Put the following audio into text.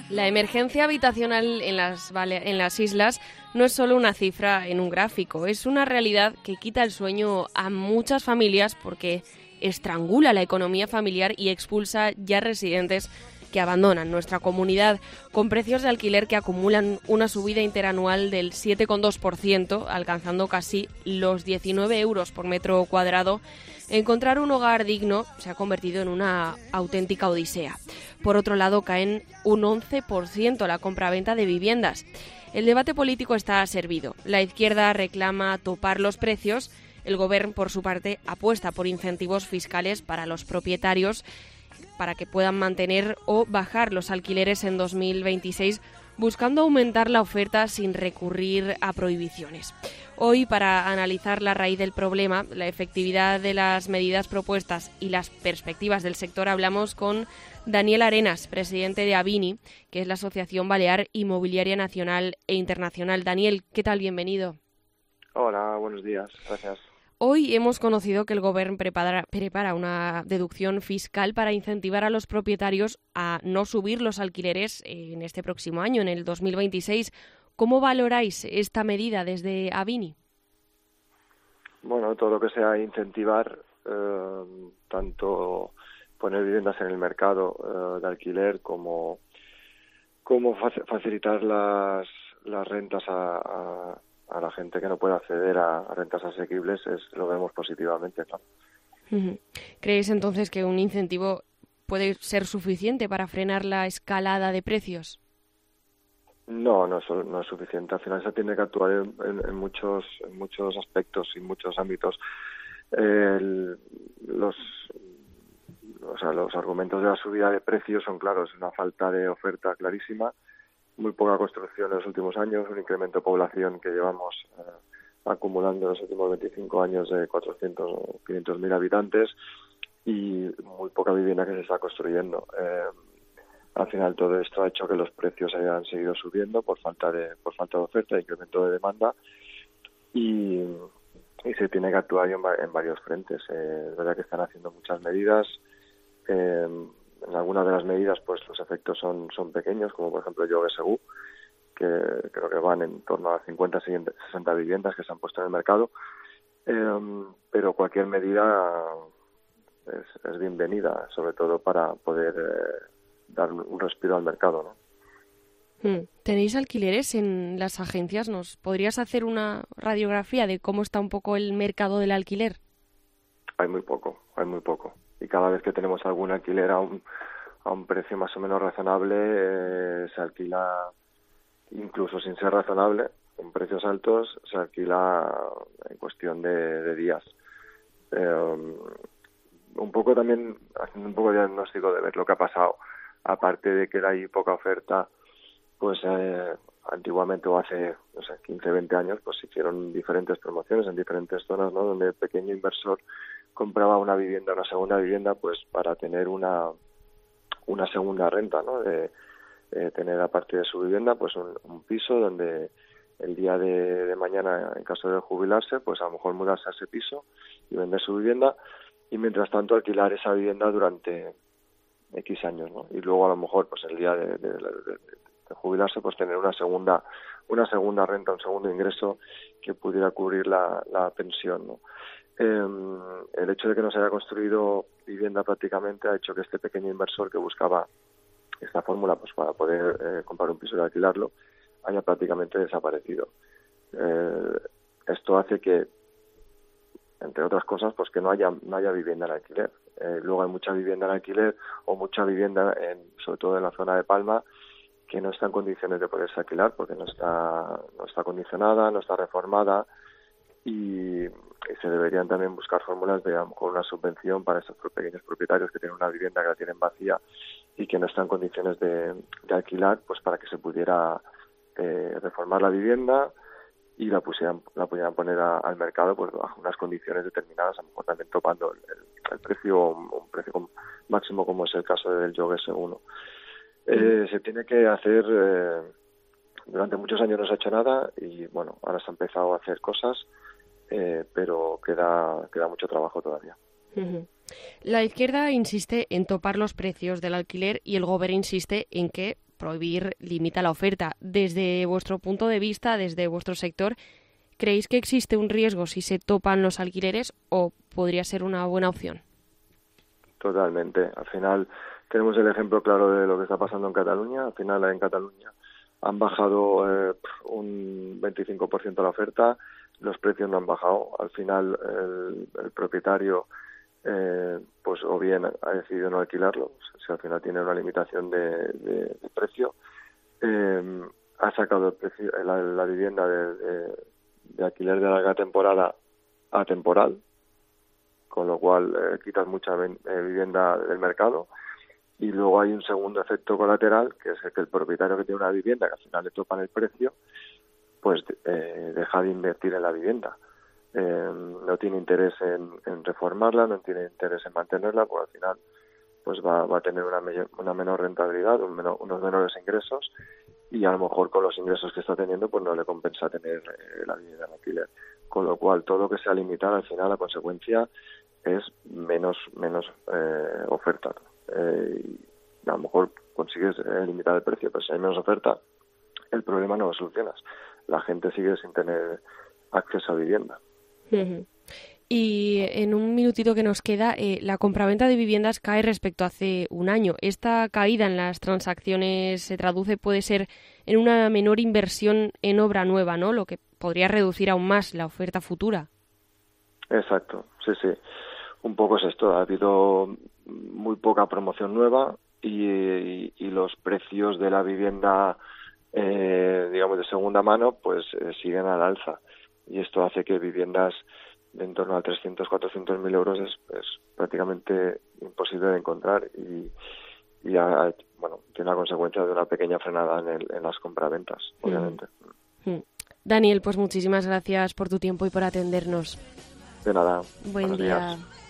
La emergencia habitacional en las islas no es solo una cifra en un gráfico, es una realidad que quita el sueño a muchas familias porque estrangula la economía familiar y expulsa ya residentes que abandonan nuestra comunidad, con precios de alquiler que acumulan una subida interanual del 7,2%, alcanzando casi los 19 euros por metro cuadrado. Encontrar un hogar digno se ha convertido en una auténtica odisea. Por otro lado, caen un 11% la compraventa de viviendas. El debate político está servido. La izquierda reclama topar los precios. El Gobierno, por su parte, apuesta por incentivos fiscales para los propietarios para que puedan mantener o bajar los alquileres en 2026, buscando aumentar la oferta sin recurrir a prohibiciones. Hoy, para analizar la raíz del problema, la efectividad de las medidas propuestas y las perspectivas del sector, hablamos con Daniel Arenas, presidente de Avini, que es la Asociación Balear Inmobiliaria Nacional e Internacional. Daniel, ¿qué tal? Bienvenido. Hola, buenos días. Gracias. Hoy hemos conocido que el Gobierno prepara una deducción fiscal para incentivar a los propietarios a no subir los alquileres en este próximo año, en el 2026. ¿Cómo valoráis esta medida desde Avini? Bueno, todo lo que sea incentivar, tanto poner viviendas en el mercado de alquiler como facilitar las rentas a la gente que no puede acceder a rentas asequibles, lo vemos positivamente, claro. ¿Creéis entonces que un incentivo puede ser suficiente para frenar la escalada de precios? No es suficiente. Al final se tiene que actuar en muchos aspectos y muchos ámbitos. Los argumentos de la subida de precios son claros, una falta de oferta clarísima, muy poca construcción en los últimos años, un incremento de población que llevamos acumulando en los últimos 25 años de 400 o 500 mil habitantes y muy poca vivienda que se está construyendo. Al final todo esto ha hecho que los precios hayan seguido subiendo por falta de oferta, incremento de demanda y se tiene que actuar en varios frentes. Es verdad que están haciendo muchas medidas. En algunas de las medidas pues los efectos son pequeños, como por ejemplo el Lloguer Segur, que creo que van en torno a 50-60 viviendas que se han puesto en el mercado, pero cualquier medida es bienvenida, sobre todo para poder dar un respiro al mercado, ¿no? ¿Tenéis alquileres en las agencias? ¿Nos podrías hacer una radiografía de cómo está un poco el mercado del alquiler? Hay muy poco. Y cada vez que tenemos algún alquiler a un precio más o menos razonable, se alquila, incluso sin ser razonable, con precios altos, se alquila en cuestión de días. Un poco también, haciendo un poco de diagnóstico de ver lo que ha pasado, aparte de que hay poca oferta, pues antiguamente o hace 15, 20 años, pues se hicieron diferentes promociones en diferentes zonas, ¿no? Donde el pequeño inversor compraba una segunda vivienda, pues para tener una segunda renta, ¿no? De tener aparte de su vivienda, pues un piso donde el día de mañana, en caso de jubilarse, pues a lo mejor mudarse a ese piso y vender su vivienda y mientras tanto alquilar esa vivienda durante X años, ¿no? Y luego a lo mejor pues el día de jubilarse pues tener una segunda renta, un segundo ingreso que pudiera cubrir la pensión, ¿no? El hecho de que no se haya construido vivienda prácticamente ha hecho que este pequeño inversor que buscaba esta fórmula pues para poder comprar un piso y alquilarlo haya prácticamente desaparecido. Esto hace que, entre otras cosas, pues que no haya vivienda en alquiler. Luego hay mucha vivienda en alquiler o mucha vivienda, sobre todo en la zona de Palma, que no está en condiciones de poderse alquilar porque no está acondicionada, no está reformada y se deberían también buscar fórmulas de a lo mejor una subvención para estos pequeños propietarios que tienen una vivienda que la tienen vacía y que no están en condiciones de alquilar, pues para que se pudiera reformar la vivienda y la pudieran poner al mercado pues bajo unas condiciones determinadas, a lo mejor también topando el precio, un precio máximo como es el caso del Lloguer Segur. Se tiene que hacer, durante muchos años no se ha hecho nada y bueno, ahora se ha empezado a hacer cosas, pero queda mucho trabajo todavía. La izquierda insiste en topar los precios del alquiler y el Gobierno insiste en que prohibir limita la oferta. Desde vuestro punto de vista, desde vuestro sector, ¿creéis que existe un riesgo si se topan los alquileres o podría ser una buena opción? Totalmente. Al final tenemos el ejemplo claro de lo que está pasando en Cataluña. Al final en Cataluña han bajado un 25% la oferta, los precios no han bajado. Al final el propietario pues o bien ha decidido no alquilarlo, si al final tiene una limitación de precio, ha sacado el precio, la vivienda de alquiler de larga temporada a temporal, con lo cual quitas mucha vivienda del mercado. Y luego hay un segundo efecto colateral, que es que el propietario que tiene una vivienda que al final le topan el precio, pues deja de invertir en la vivienda. No tiene interés en reformarla, no tiene interés en mantenerla, porque al final pues va a tener una menor rentabilidad, unos menores ingresos, y a lo mejor con los ingresos que está teniendo pues no le compensa tener la vivienda en alquiler. Con lo cual todo lo que sea limitar, al final la consecuencia es menos oferta. Y a lo mejor consigues limitar el precio, pero si hay menos oferta, el problema no lo solucionas. La gente sigue sin tener acceso a vivienda. Uh-huh. Y en un minutito que nos queda, la compraventa de viviendas cae respecto a hace un año. Esta caída en las transacciones se traduce, puede ser, en una menor inversión en obra nueva, ¿no? Lo que podría reducir aún más la oferta futura. Exacto, sí. Un poco es esto, ha habido muy poca promoción nueva y los precios de la vivienda, digamos, de segunda mano, pues siguen al alza. Y esto hace que viviendas de en torno a 300.000, 400.000 euros es prácticamente imposible de encontrar y tiene la consecuencia de una pequeña frenada en las compraventas, obviamente. Daniel, pues muchísimas gracias por tu tiempo y por atendernos. De nada. Buen día. Días.